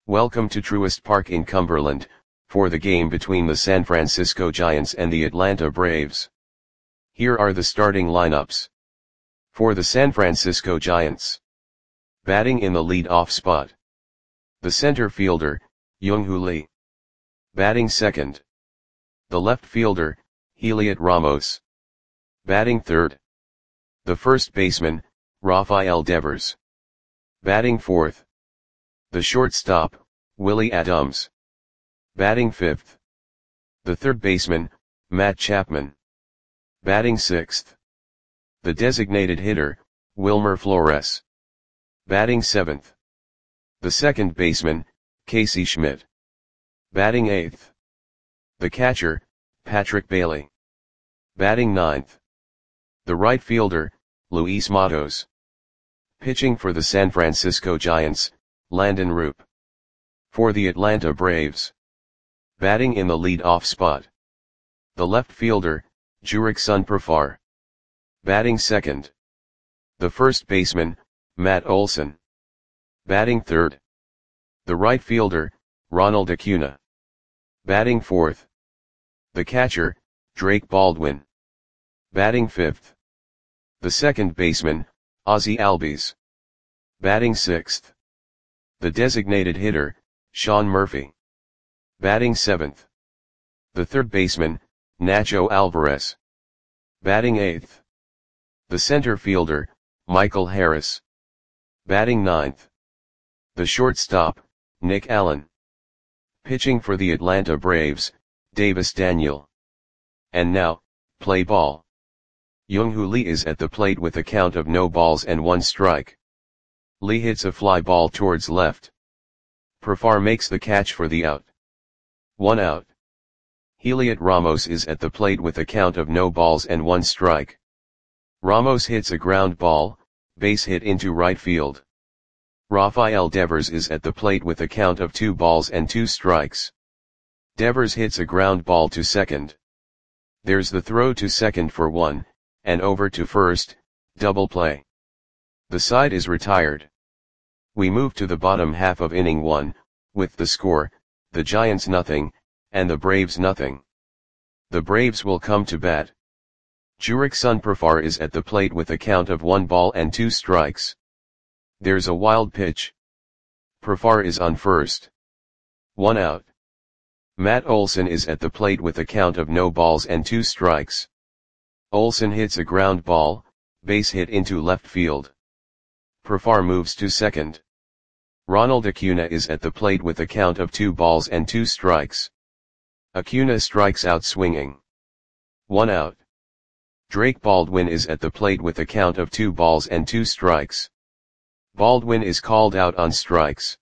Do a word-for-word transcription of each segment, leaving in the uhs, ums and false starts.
Welcome to Truist Park in Cumberland, for the game between the San Francisco Giants and the Atlanta Braves. Here are the starting lineups. For the San Francisco Giants. Batting in the lead-off spot. The center fielder, Young-Hoo Lee. Batting second. The left fielder, Heliot Ramos. Batting third. The first baseman, Rafael Devers. Batting fourth. The shortstop, Willie Adams. Batting fifth. The third baseman, Matt Chapman. Batting sixth. The designated hitter, Wilmer Flores. Batting seventh. The second baseman, Casey Schmidt. Batting eighth. The catcher, Patrick Bailey. Batting ninth. The right fielder, Luis Matos. Pitching for the San Francisco Giants, Landon Roop. For the Atlanta Braves. Batting in the lead-off spot. The left fielder, Jurickson Profar. Batting second. The first baseman, Matt Olson. Batting third. The right fielder, Ronald Acuna. Batting fourth. The catcher, Drake Baldwin. Batting fifth. The second baseman, Ozzie Albies. Batting sixth. The designated hitter, Sean Murphy. Batting seventh. The third baseman, Nacho Alvarez. Batting eighth. The center fielder, Michael Harris. Batting ninth. The shortstop, Nick Allen. Pitching for the Atlanta Braves, Davis Daniel. And now, play ball. Young-Hoo Lee is at the plate with a count of no balls and one strike. Lee hits a fly ball towards left. Profar makes the catch for the out. One out. Heliot Ramos is at the plate with a count of no balls and one strike. Ramos hits a ground ball, base hit into right field. Rafael Devers is at the plate with a count of two balls and two strikes. Devers hits a ground ball to second. There's the throw to second for one, and over to first, double play. The side is retired. We move to the bottom half of inning one, with the score, the Giants nothing, and the Braves nothing. The Braves will come to bat. Jurickson Profar is at the plate with a count of one ball and two strikes. There's a wild pitch. Profar is on first. One out. Matt Olson is at the plate with a count of no balls and two strikes. Olson hits a ground ball, base hit into left field. Profar moves to second. Ronald Acuna is at the plate with a count of two balls and two strikes. Acuna strikes out swinging. One out. Drake Baldwin is at the plate with a count of two balls and two strikes. Baldwin is called out on strikes.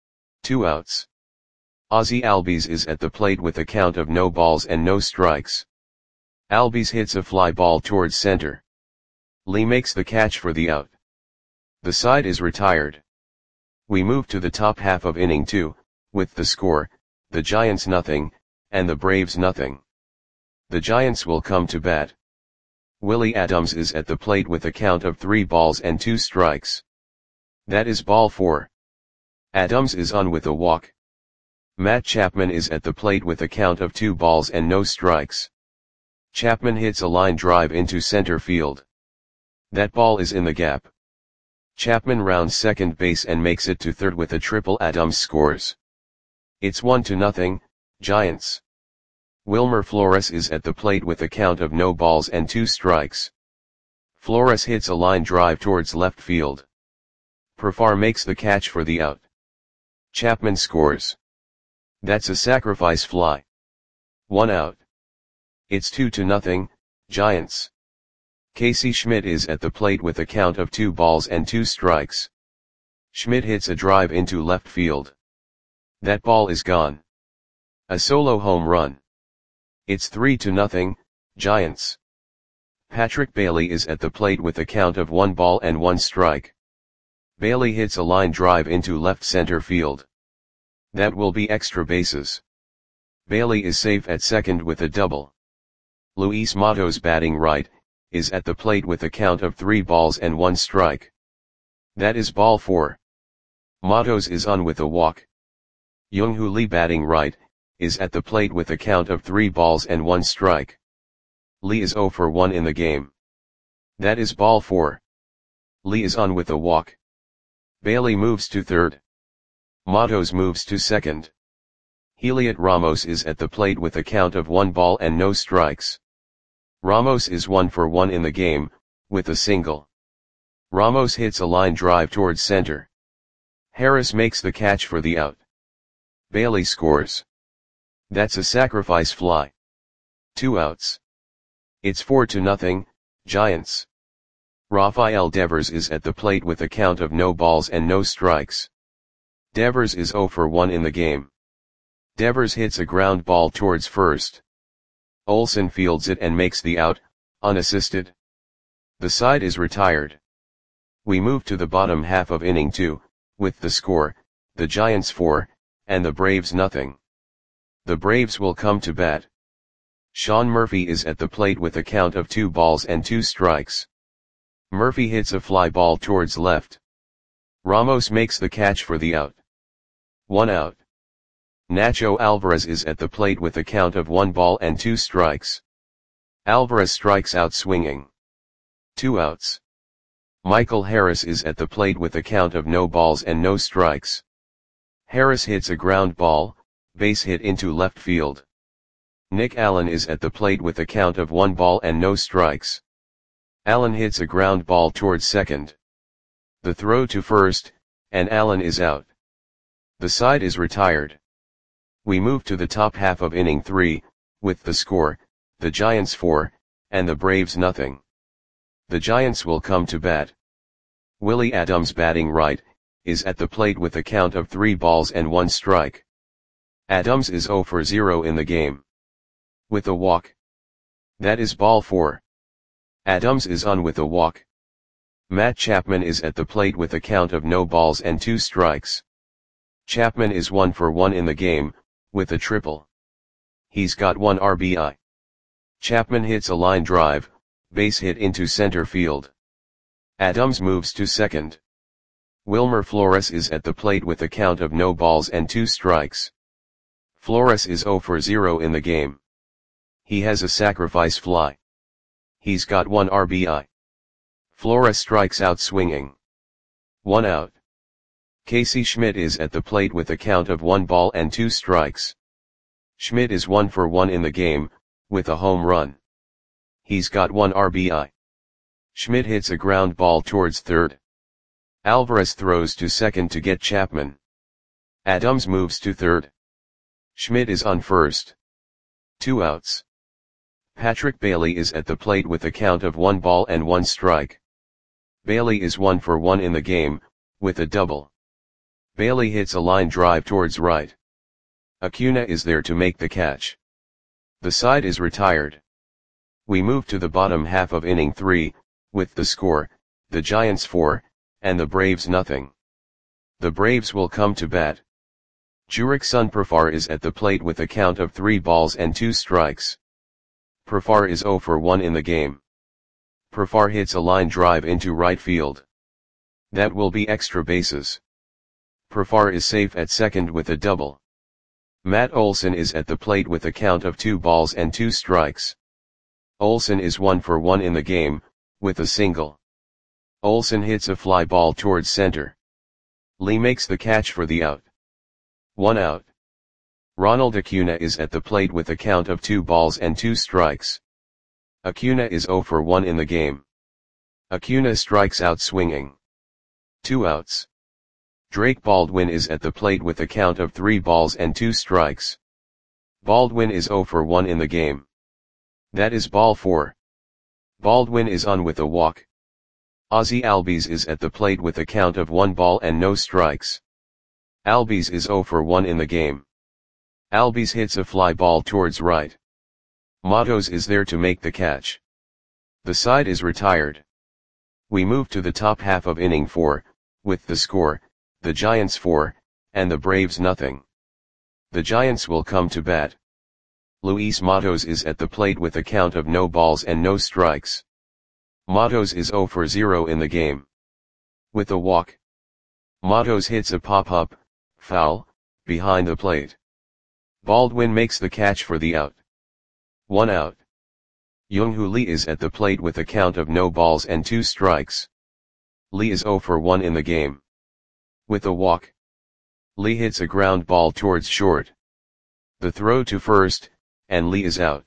Two outs. Ozzie Albies is at the plate with a count of no balls and no strikes. Albies hits a fly ball towards center. Lee makes the catch for the out. The side is retired. We move to the top half of inning two, with the score, the Giants nothing, and the Braves nothing. The Giants will come to bat. Willie Adams is at the plate with a count of three balls and two strikes. That is ball four. Adams is on with a walk. Matt Chapman is at the plate with a count of two balls and no strikes. Chapman hits a line drive into center field. That ball is in the gap. Chapman rounds second base and makes it to third with a triple. Adams scores. It's one to nothing, Giants. Wilmer Flores is at the plate with a count of no balls and two strikes. Flores hits a line drive towards left field. Profar makes the catch for the out. Chapman scores. That's a sacrifice fly. One out. It's two to nothing, Giants. Casey Schmidt is at the plate with a count of two balls and two strikes. Schmidt hits a drive into left field. That ball is gone. A solo home run. It's three to nothing, Giants. Patrick Bailey is at the plate with a count of one ball and one strike. Bailey hits a line drive into left center field. That will be extra bases. Bailey is safe at second with a double. Luis Matos batting right, is at the plate with a count of three balls and one strike. That is ball four. Matos is on with a walk. Young-Hoo Lee batting right, is at the plate with a count of three balls and one strike. Lee is zero for one in the game. That is ball four. Lee is on with a walk. Bailey moves to third. Matos moves to second. Heliot Ramos is at the plate with a count of one ball and no strikes. Ramos is one for one in the game, with a single. Ramos hits a line drive towards center. Harris makes the catch for the out. Bailey scores. That's a sacrifice fly. Two outs. It's four to nothing, Giants. Rafael Devers is at the plate with a count of no balls and no strikes. Devers is zero for one in the game. Devers hits a ground ball towards first. Olsen fields it and makes the out, unassisted. The side is retired. We move to the bottom half of inning two, with the score, the Giants four, and the Braves nothing. The Braves will come to bat. Sean Murphy is at the plate with a count of two balls and two strikes. Murphy hits a fly ball towards left. Ramos makes the catch for the out. One out. Nacho Alvarez is at the plate with a count of one ball and two strikes. Alvarez strikes out swinging. Two outs. Michael Harris is at the plate with a count of no balls and no strikes. Harris hits a ground ball, base hit into left field. Nick Allen is at the plate with a count of one ball and no strikes. Allen hits a ground ball towards second. The throw to first, and Allen is out. The side is retired. We move to the top half of inning three, with the score, the Giants four, and the Braves nothing. The Giants will come to bat. Willie Adams batting right, is at the plate with a count of three balls and one strike. Adams is zero for zero in the game. With a walk. That is ball four. Adams is on with a walk. Matt Chapman is at the plate with a count of no balls and two strikes. Chapman is one for one in the game, with a triple. He's got one R B I. Chapman hits a line drive, base hit into center field. Adams moves to second. Wilmer Flores is at the plate with a count of no balls and two strikes. Flores is zero for zero in the game. He has a sacrifice fly. He's got one R B I. Flores strikes out swinging. One out. Casey Schmidt is at the plate with a count of one ball and two strikes. Schmidt is one for one in the game, with a home run. He's got one R B I. Schmidt hits a ground ball towards third. Alvarez throws to second to get Chapman. Adams moves to third. Schmidt is on first. Two outs. Patrick Bailey is at the plate with a count of one ball and one strike. Bailey is one for one in the game, with a double. Bailey hits a line drive towards right. Acuna is there to make the catch. The side is retired. We move to the bottom half of inning three, with the score, the Giants four, and the Braves nothing. The Braves will come to bat. Jurickson Profar is at the plate with a count of three balls and two strikes. Profar is zero for one in the game. Profar hits a line drive into right field. That will be extra bases. Profar is safe at second with a double. Matt Olson is at the plate with a count of two balls and two strikes. Olson is one for one in the game, with a single. Olson hits a fly ball towards center. Lee makes the catch for the out. One out. Ronald Acuna is at the plate with a count of two balls and two strikes. Acuna is zero for one in the game. Acuna strikes out swinging. Two outs. Drake Baldwin is at the plate with a count of three balls and two strikes. Baldwin is zero for one in the game. That is ball four. Baldwin is on with a walk. Ozzie Albies is at the plate with a count of one ball and no strikes. Albies is zero for one in the game. Albies hits a fly ball towards right. Matos is there to make the catch. The side is retired. We move to the top half of inning four, with the score, the Giants four, and the Braves nothing. The Giants will come to bat. Luis Matos is at the plate with a count of no balls and no strikes. Matos is zero for zero in the game. With a walk. Matos hits a pop-up, foul, behind the plate. Baldwin makes the catch for the out. One out. Young-Hoo Lee is at the plate with a count of no balls and two strikes. Lee is zero for one in the game. With a walk, Lee hits a ground ball towards short. The throw to first, and Lee is out.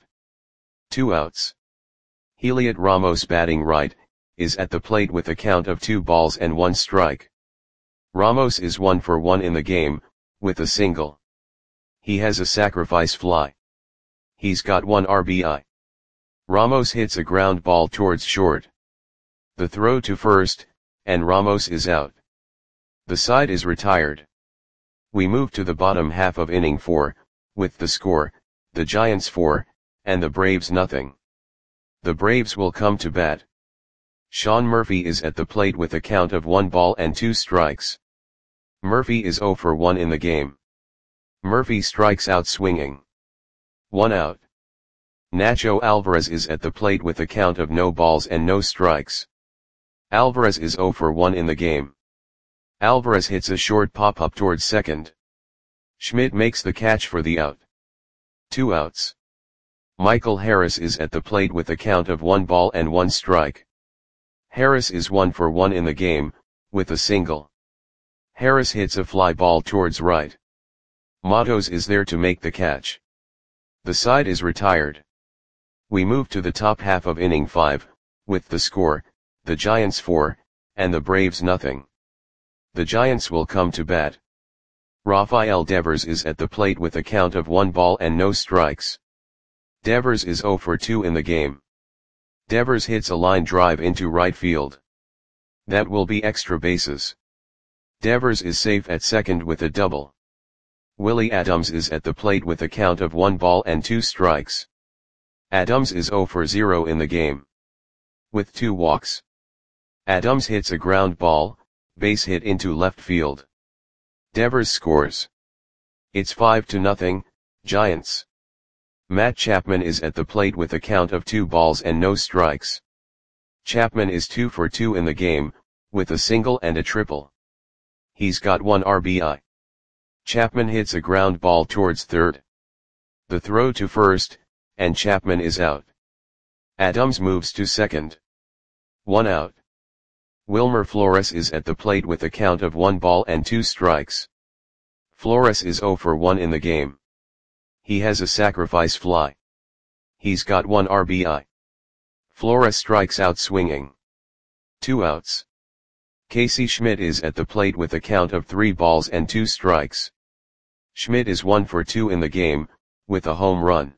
Two outs. Heliot Ramos, batting right, is at the plate with a count of two balls and one strike. Ramos is one for one in the game, with a single. He has a sacrifice fly. He's got one R B I. Ramos hits a ground ball towards short. The throw to first, and Ramos is out. The side is retired. We move to the bottom half of inning four, with the score, the Giants four, and the Braves nothing. The Braves will come to bat. Sean Murphy is at the plate with a count of one ball and two strikes. Murphy is zero for one in the game. Murphy strikes out swinging. One out. Nacho Alvarez is at the plate with a count of no balls and no strikes. Alvarez is zero for one in the game. Alvarez hits a short pop-up towards second. Schmidt makes the catch for the out. Two outs. Michael Harris is at the plate with a count of one ball and one strike. Harris is one for one in the game, with a single. Harris hits a fly ball towards right. Matos is there to make the catch. The side is retired. We move to the top half of inning five, with the score, the Giants four, and the Braves nothing. The Giants will come to bat. Rafael Devers is at the plate with a count of one ball and no strikes. Devers is zero for two in the game. Devers hits a line drive into right field. That will be extra bases. Devers is safe at second with a double. Willie Adams is at the plate with a count of one ball and two strikes. Adams is zero for zero in the game. With two walks. Adams hits a ground ball, base hit into left field. Devers scores. It's five to nothing, Giants. Matt Chapman is at the plate with a count of two balls and no strikes. Chapman is two for two in the game, with a single and a triple. He's got one R B I. Chapman hits a ground ball towards third. The throw to first, and Chapman is out. Adams moves to second. One out. Wilmer Flores is at the plate with a count of one ball and two strikes. Flores is zero for one in the game. He has a sacrifice fly. He's got one R B I. Flores strikes out swinging. Two outs. Casey Schmidt is at the plate with a count of three balls and two strikes. Schmidt is one for two in the game, with a home run.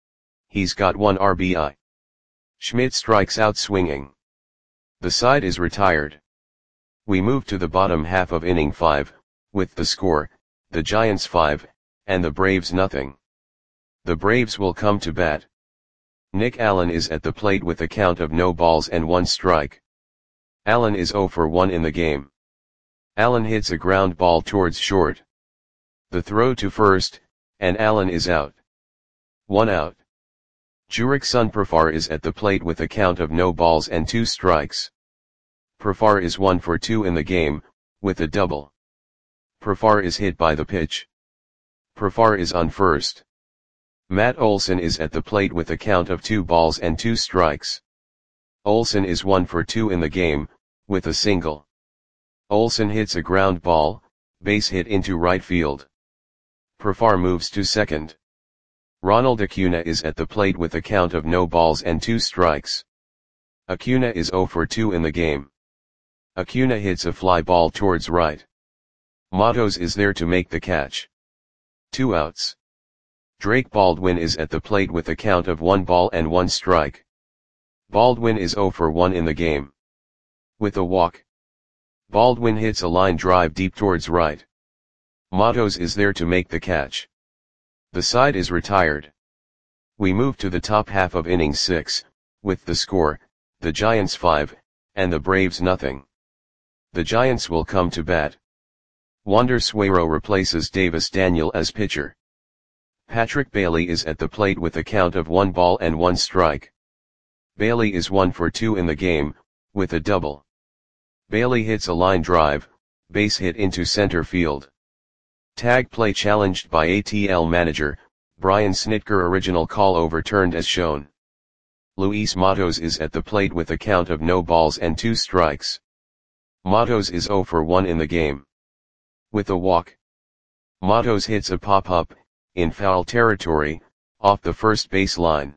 He's got one R B I. Schmidt strikes out swinging. The side is retired. We move to the bottom half of inning five, with the score, the Giants five, and the Braves nothing. The Braves will come to bat. Nick Allen is at the plate with a count of no balls and one strike. Allen is zero for one in the game. Allen hits a ground ball towards short. The throw to first, and Allen is out. One out. Jurickson Profar is at the plate with a count of no balls and two strikes. Profar is one for two in the game, with a double. Profar is hit by the pitch. Profar is on first. Matt Olson is at the plate with a count of two balls and two strikes. Olson is one for two in the game, with a single. Olson hits a ground ball, base hit into right field. Profar moves to second. Ronald Acuna is at the plate with a count of no balls and two strikes. Acuna is zero for two in the game. Acuna hits a fly ball towards right. Matos is there to make the catch. Two outs. Drake Baldwin is at the plate with a count of one ball and one strike. Baldwin is zero for one in the game. With a walk. Baldwin hits a line drive deep towards right. Matos is there to make the catch. The side is retired. We move to the top half of inning six, with the score, the Giants five, and the Braves nothing. The Giants will come to bat. Wander Suero replaces Davis Daniel as pitcher. Patrick Bailey is at the plate with a count of one ball and one strike. Bailey is one for two in the game, with a double. Bailey hits a line drive, base hit into center field. Tag play challenged by A T L manager, Brian Snitker. Original call overturned as shown. Luis Matos is at the plate with a count of no balls and two strikes. Matos is zero for one in the game. With a walk. Matos hits a pop-up, in foul territory, off the first base line.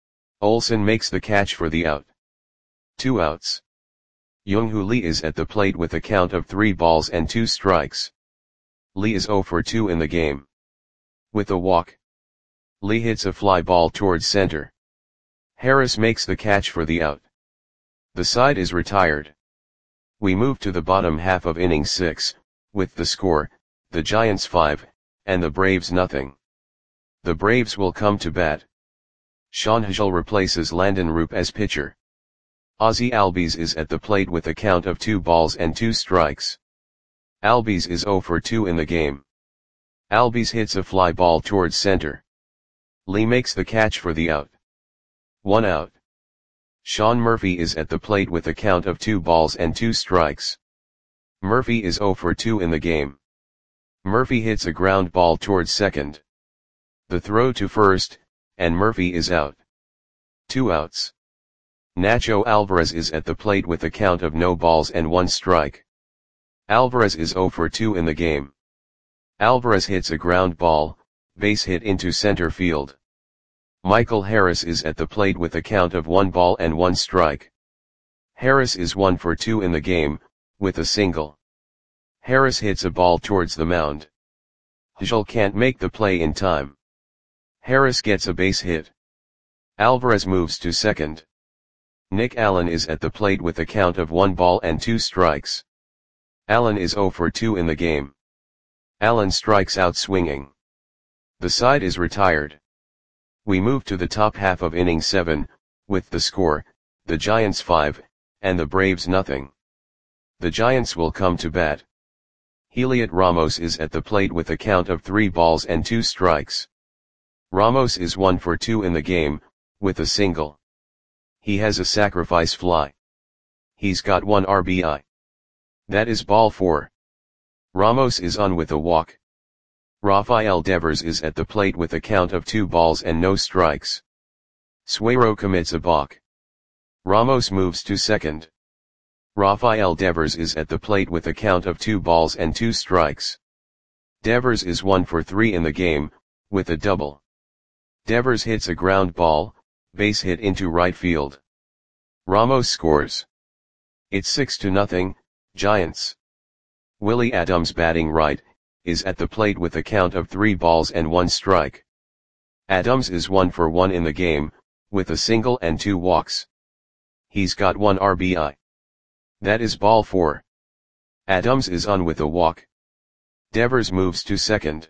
Olsen makes the catch for the out. Two outs. Young-Hoo Lee is at the plate with a count of three balls and two strikes. Lee is zero for two in the game. With a walk. Lee hits a fly ball towards center. Harris makes the catch for the out. The side is retired. We move to the bottom half of inning six, with the score, the Giants five, and the Braves nothing. The Braves will come to bat. Sean Hagel replaces Landon Roop as pitcher. Ozzie Albies is at the plate with a count of two balls and two strikes. Albies is zero for two in the game. Albies hits a fly ball towards center. Lee makes the catch for the out. One out. Sean Murphy is at the plate with a count of two balls and two strikes. Murphy is zero for two in the game. Murphy hits a ground ball towards second. The throw to first, and Murphy is out. Two outs. Nacho Alvarez is at the plate with a count of no balls and one strike. Alvarez is zero for two in the game. Alvarez hits a ground ball, base hit into center field. Michael Harris is at the plate with a count of one ball and one strike. Harris is one for two in the game, with a single. Harris hits a ball towards the mound. Hagel can't make the play in time. Harris gets a base hit. Alvarez moves to second. Nick Allen is at the plate with a count of one ball and two strikes. Allen is zero for two in the game. Allen strikes out swinging. The side is retired. We move to the top half of inning seven, with the score, the Giants five, and the Braves nothing. The Giants will come to bat. Heliot Ramos is at the plate with a count of three balls and two strikes. Ramos is one for two in the game, with a single. He has a sacrifice fly. He's got one R B I. That is ball four. Ramos is on with a walk. Rafael Devers is at the plate with a count of two balls and no strikes. Suero commits a balk. Ramos moves to second. Rafael Devers is at the plate with a count of two balls and two strikes. Devers is one for three in the game, with a double. Devers hits a ground ball, base hit into right field. Ramos scores. It's six to nothing, Giants. Willie Adams, batting right, is at the plate with a count of three balls and one strike. Adams is one for one in the game, with a single and two walks. He's got one R B I. That is ball four. Adams is on with a walk. Devers moves to second.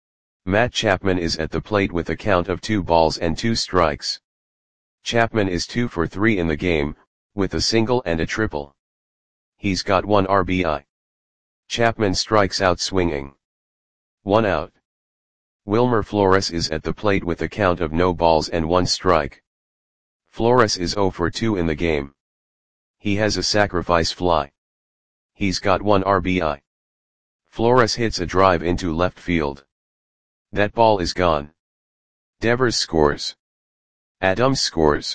Matt Chapman is at the plate with a count of two balls and two strikes. Chapman is two for three in the game, with a single and a triple. He's got one R B I. Chapman strikes out swinging. One out. Wilmer Flores is at the plate with a count of no balls and one strike. Flores is zero for two in the game. He has a sacrifice fly. He's got one R B I. Flores hits a drive into left field. That ball is gone. Devers scores. Adams scores.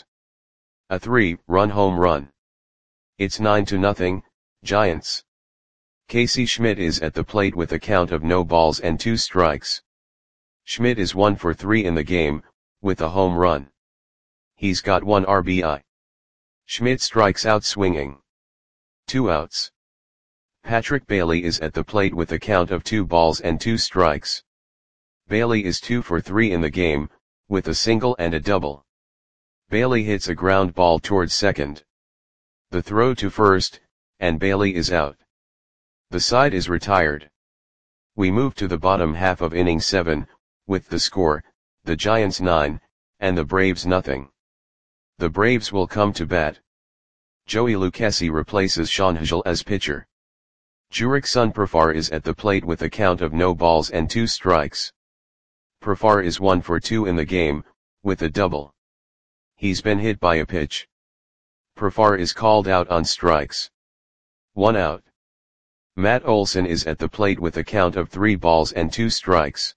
A three-run home run. It's nine to nothing, Giants. Casey Schmidt is at the plate with a count of no balls and two strikes. Schmidt is one for three in the game, with a home run. He's got one R B I. Schmidt strikes out swinging. Two outs. Patrick Bailey is at the plate with a count of two balls and two strikes. Bailey is two for three in the game, with a single and a double. Bailey hits a ground ball towards second. The throw to first, and Bailey is out. The side is retired. We move to the bottom half of inning seven, with the score, the Giants nine, and the Braves nothing. The Braves will come to bat. Joey Lucchesi replaces Sean Hagel as pitcher. Jurickson Profar is at the plate with a count of no balls and two strikes. Profar is one for two in the game, with a double. He's been hit by a pitch. Profar is called out on strikes. One out. Matt Olson is at the plate with a count of three balls and two strikes.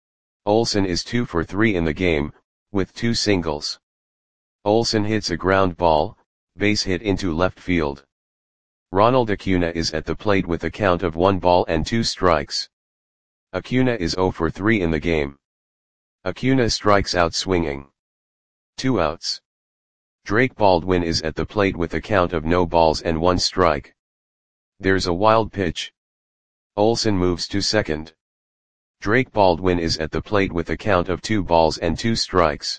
Olson is two for three in the game, with two singles. Olson hits a ground ball, base hit into left field. Ronald Acuna is at the plate with a count of one ball and two strikes. Acuna is zero for three in the game. Acuna strikes out swinging. Two outs. Drake Baldwin is at the plate with a count of no balls and one strike. There's a wild pitch. Olson moves to second. Drake Baldwin is at the plate with a count of two balls and two strikes.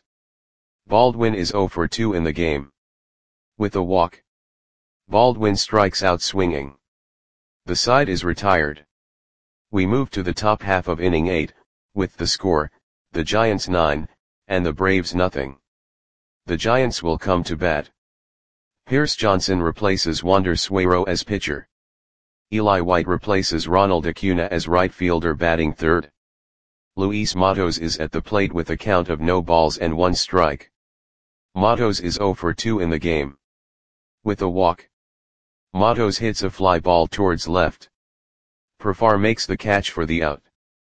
Baldwin is zero for two in the game. With a walk. Baldwin strikes out swinging. The side is retired. We move to the top half of inning eight, with the score, the Giants nine, and the Braves nothing. The Giants will come to bat. Pierce Johnson replaces Wander Suero as pitcher. Eli White replaces Ronald Acuna as right fielder batting third. Luis Matos is at the plate with a count of no balls and one strike. Matos is zero for two in the game. With a walk. Matos hits a fly ball towards left. Profar makes the catch for the out.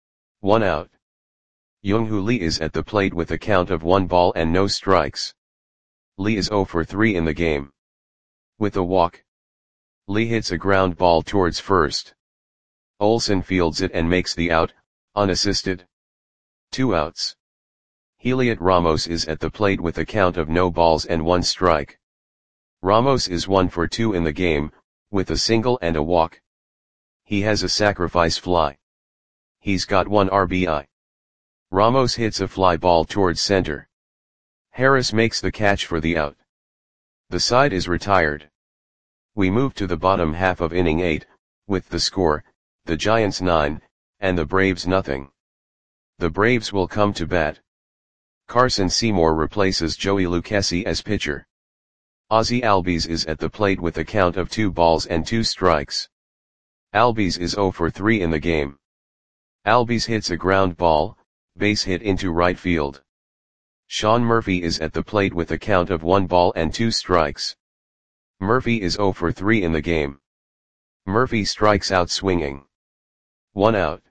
One out. Young-Hoo Lee is at the plate with a count of one ball and no strikes. Lee is zero for three in the game. With a walk. Lee hits a ground ball towards first. Olson fields it and makes the out, unassisted. Two outs. Heliot Ramos is at the plate with a count of no balls and one strike. Ramos is one for two in the game, with a single and a walk. He has a sacrifice fly. He's got one R B I. Ramos hits a fly ball towards center. Harris makes the catch for the out. The side is retired. We move to the bottom half of inning eight, with the score, the Giants nine, and the Braves nothing. The Braves will come to bat. Carson Seymour replaces Joey Lucchesi as pitcher. Ozzie Albies is at the plate with a count of two balls and two strikes. Albies is zero for three in the game. Albies hits a ground ball, base hit into right field. Sean Murphy is at the plate with a count of one ball and two strikes. Murphy is zero for three in the game. Murphy strikes out swinging. One out.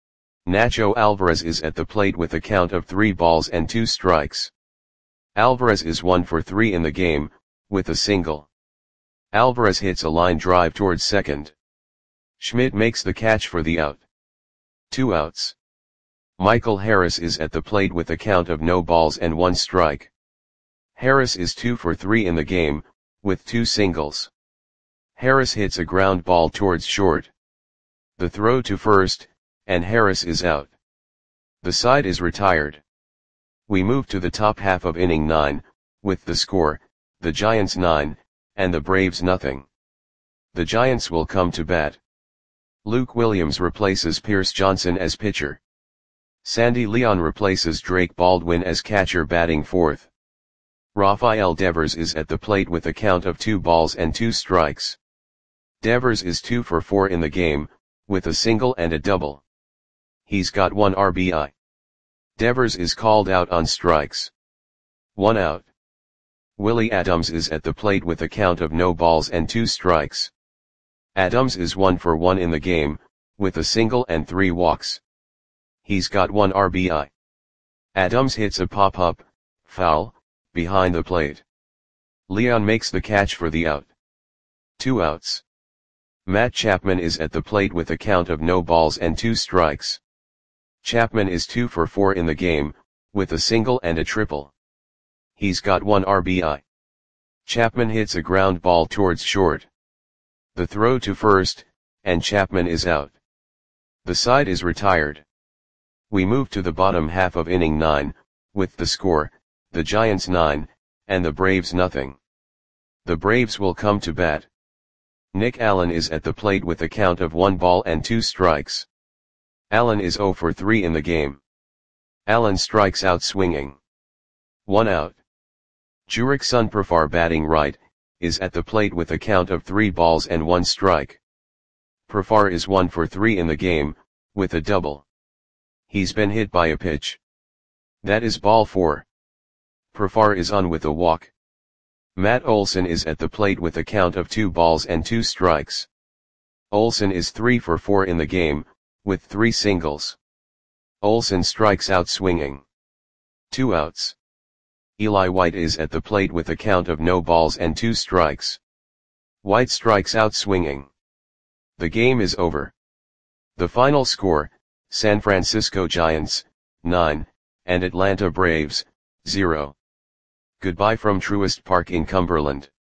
Nacho Alvarez is at the plate with a count of three balls and two strikes. Alvarez is one for three in the game, with a single. Alvarez hits a line drive towards second. Schmidt makes the catch for the out. Two outs. Michael Harris is at the plate with a count of no balls and one strike. Harris is two for three in the game, with two singles. Harris hits a ground ball towards short. The throw to first, and Harris is out. The side is retired. We move to the top half of inning nine, with the score, the Giants nine, and the Braves nothing. The Giants will come to bat. Luke Williams replaces Pierce Johnson as pitcher. Sandy Leon replaces Drake Baldwin as catcher batting fourth. Rafael Devers is at the plate with a count of two balls and two strikes. Devers is two for four in the game, with a single and a double. He's got one R B I. Devers is called out on strikes. One out. Willie Adams is at the plate with a count of no balls and two strikes. Adams is one for one in the game, with a single and three walks. He's got one R B I. Adams hits a pop-up, foul, behind the plate. Leon makes the catch for the out. Two outs. Matt Chapman is at the plate with a count of no balls and two strikes. Chapman is two for four in the game, with a single and a triple. He's got one R B I. Chapman hits a ground ball towards short. The throw to first, and Chapman is out. The side is retired. We move to the bottom half of inning nine, with the score, the Giants nine, and the Braves nothing. The Braves will come to bat. Nick Allen is at the plate with a count of one ball and two strikes. Allen is zero for three in the game. Allen strikes out swinging. One out. Jurickson Profar batting right, is at the plate with a count of three balls and one strike. Profar is one for three in the game, with a double. He's been hit by a pitch. That is ball four. Profar is on with a walk. Matt Olson is at the plate with a count of two balls and two strikes. Olsen is three for four in the game, with three singles. Olsen strikes out swinging. Two outs. Eli White is at the plate with a count of no balls and two strikes. White strikes out swinging. The game is over. The final score, San Francisco Giants, nine, and Atlanta Braves, zero. Goodbye from Truist Park in Cumberland.